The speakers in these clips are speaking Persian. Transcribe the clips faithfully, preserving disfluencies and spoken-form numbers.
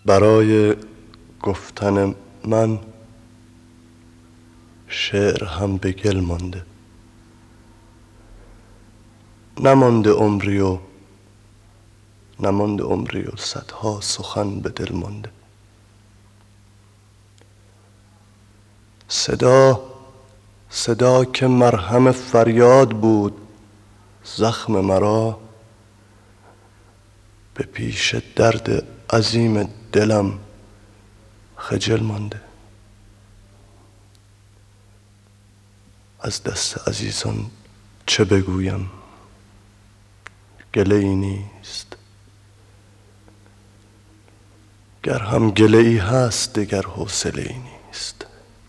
برای گفتن من شعر هم به گل مانده، نمانده عمری و نمانده عمری و صدها سخن به دل مانده. صدا صدا که مرهم فریاد بود زخم مرا، به پیش درد عظیم دلم خجل مانده. از دست عزیزان چه بگویم، گله ای نیست، گر هم گله ای هست دگر حوصله ای نیست.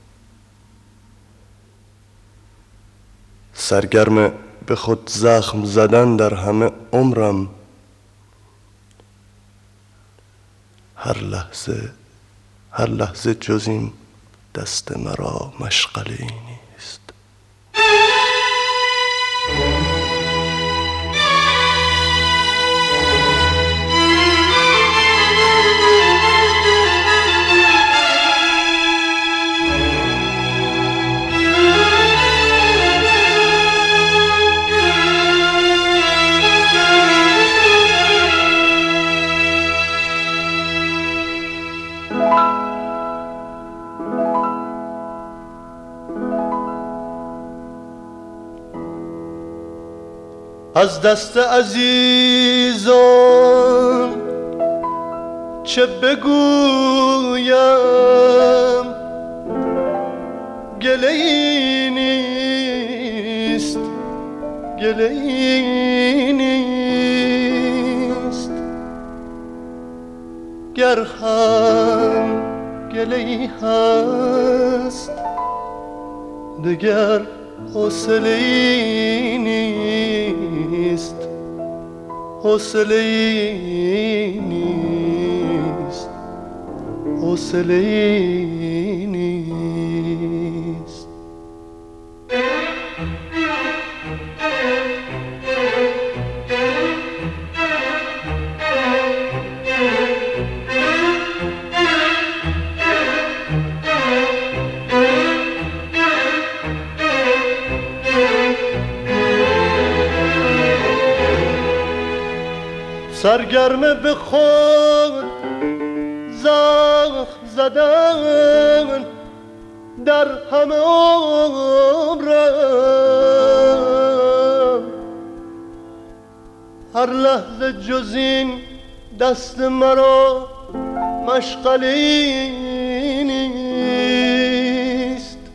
سرگرم به خود زخم زدن در همه عمرم، هر لحظه هر لحظه جز این دست مرا مشغله ای نیست. از دست عزیزان چه بگویم، گله ای نیست، گله ای نیست، گر هم گله ای هست دگر حوصله ای نیست، حوصله ای نیست، حوصله ای نیست. سرگرم به خود زخم زدن در همه عمرم، هر لحظه جز این دست مرا مشغله ای نیست.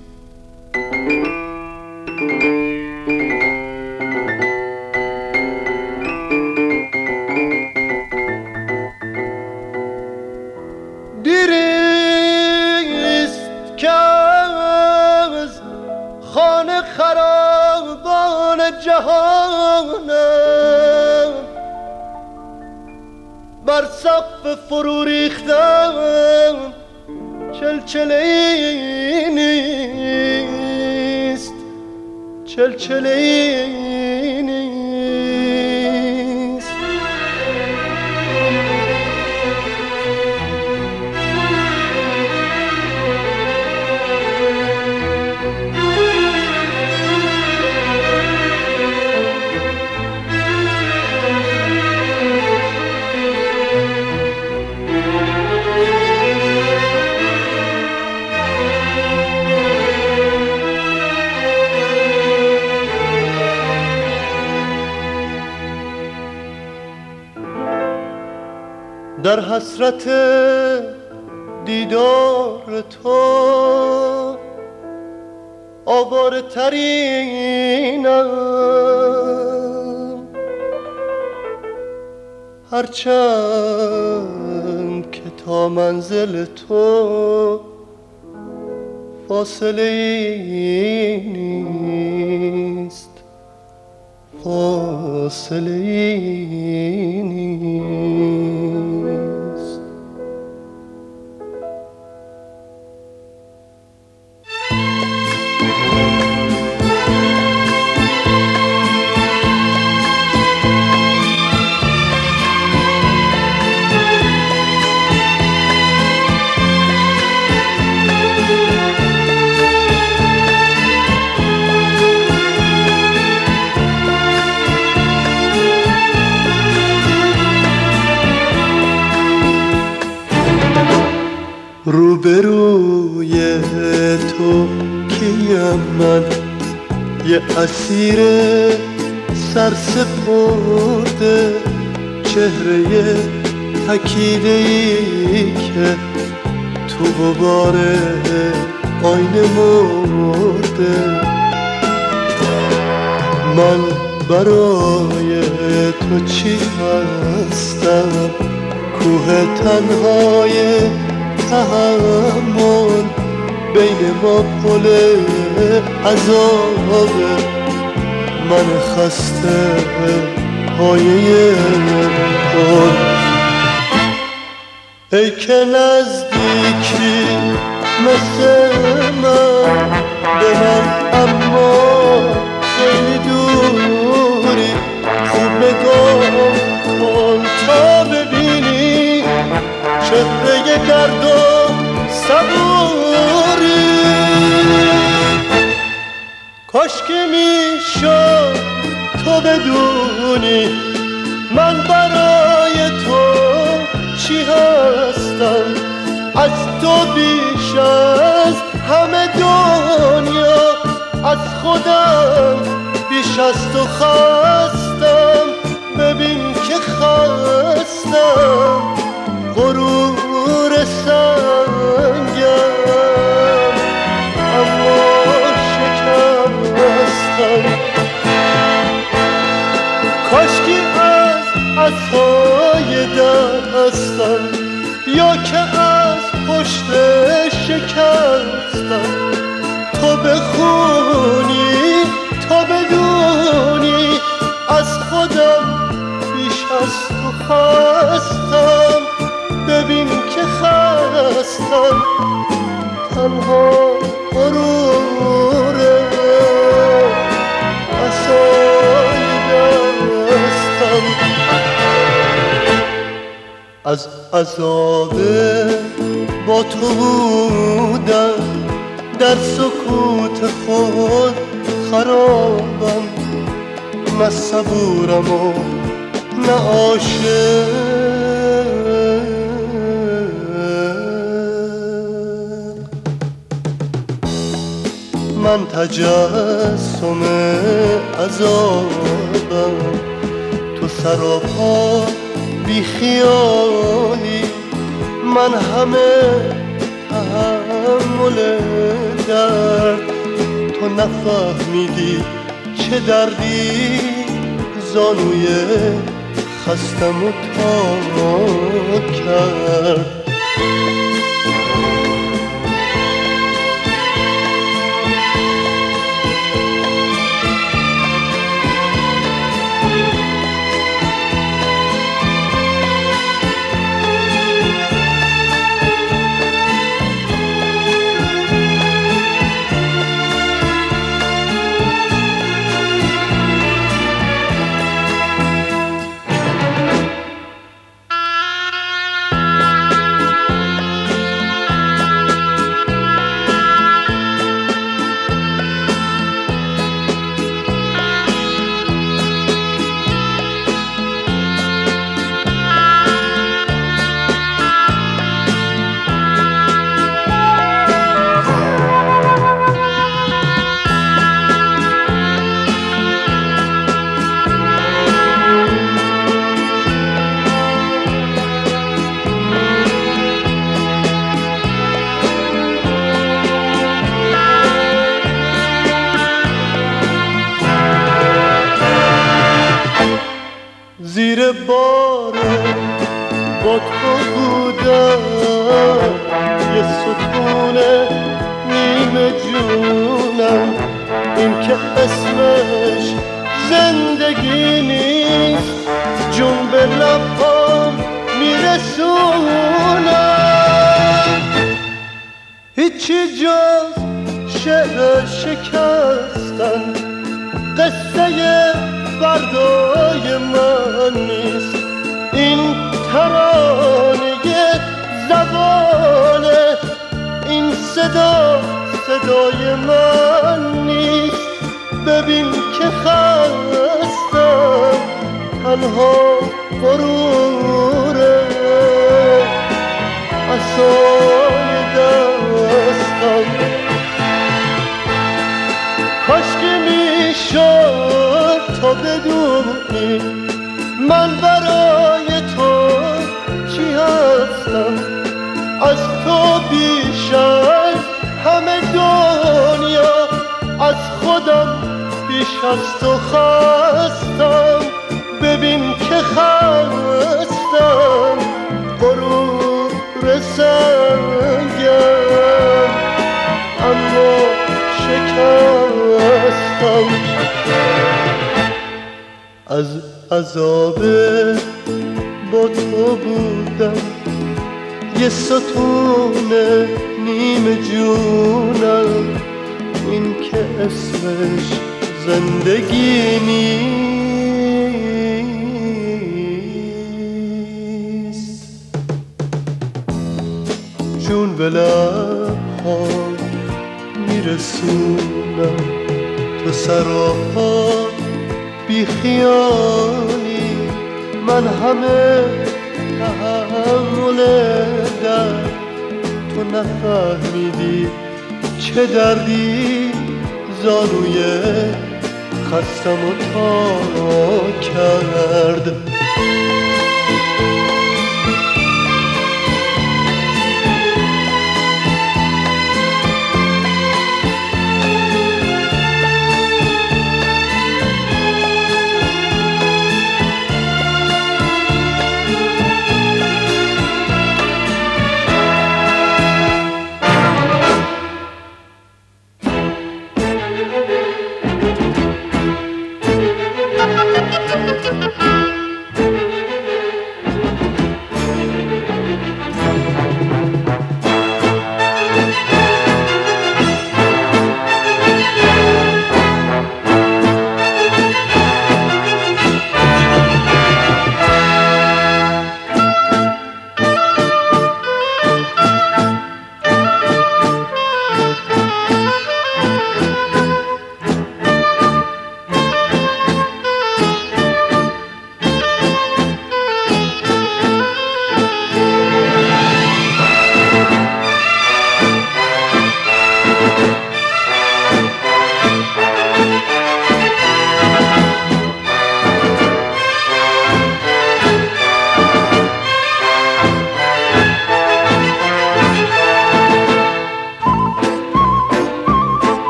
دیریست که از خانه خرابان جهانم بر سقف فرو ریختم، چلچله ای نیست، چلچله ای نیست. در حسرت دیدار تو آواره ترینم، هرچند که تا منزل تو فاصله ای نیست، فاصله ای نیست. روبروی تو کیم من، یه اسیر سرسپرده، چهره تکیده‌ای که تو غبار آینه مرده. من برای تو چی هستم؟ کوه تنهای تحمل، بین ما پل عذابه، من خسته پایه پل. ای که نزدیکی مثل من به من، اما خیلی دوری، خوب نگاه کن تا ببینی چهره درد و صبوری. کاش که میشد تو بدونی من برای تو چی هستم، از تو بیش از همه دنیا، از خودم بیش از تو خستم. ببین که خستم، غرور سنگم اما شکستم. کاشکی از عصای دستم، یا که از پشت شکستم، تو بخونی تو بدونی از خودم بیش از تو خستم. ببین که خستم، تنها غروره عصای دستم. از عذاب با تو بودم، در سکوت خود خرابم، نه صبورم و نه عاشق. من تجسم عذابم، تو سراپا بی خیالی، من همه تحمل درد. تو نفهمیدی چه دردی زانوی خستم و تا کرد. زیر بار با تو بودم، یه ستون نیمه جونم، این که اسمش زندگی نیست، جون به لبام میرسونم. هیچی جز شعر شکستن، قصه فردای من نیست، این ترانه زبانه، این صدا صدای من نیست. ببین که خستم، تنها غروره عصای بیش از همه دنیا، از خودم بیش از تو خستم. ببین که خستم، غرور سنگم، اما شکستم. از عذاب با تو بودم یه ستون نیم جونم، این که اسمش زندگی نیست. جون به لب‌هام میرسونم، تو سراپا بی خیالی، من همه تحمل درد، تو نفهمیدی چه دردی زانوی خستم و تا کرد.